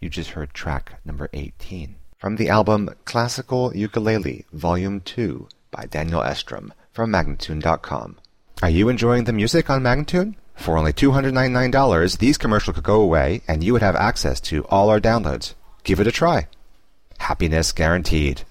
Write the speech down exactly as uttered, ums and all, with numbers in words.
You just heard track number eighteen. From the album Classical Ukulele, Volume two by Daniel Estrom from Magnatune dot com. Are you enjoying the music on Magnatune? For only two hundred ninety-nine dollars, these commercials could go away and you would have access to all our downloads. Give it a try. Happiness guaranteed.